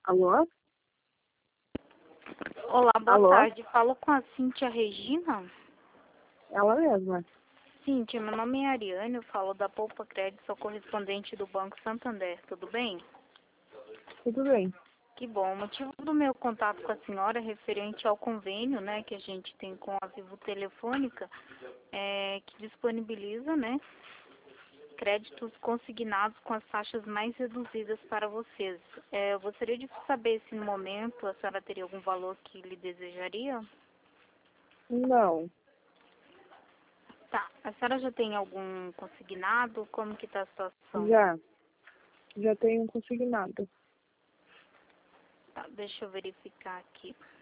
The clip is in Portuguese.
Alô? Olá, boa Alô? tarde. Falo com a Cíntia Regina. Ela mesma. Cíntia, meu nome é Ariane, eu falo da Poupa Crédito, sou correspondente do Banco Santander, tudo bem? Tudo bem. Que bom. O motivo do meu contato com a senhora é referente ao convênio, né, que a gente tem com a Vivo Telefônica, que disponibiliza, né, créditos consignados com as taxas mais reduzidas para vocês. Eu gostaria de saber se no momento a senhora teria algum valor que lhe desejaria? Não. Tá. A senhora já tem algum consignado? Como que tá a situação? Já. Já tenho consignado. Tá, deixa eu verificar aqui.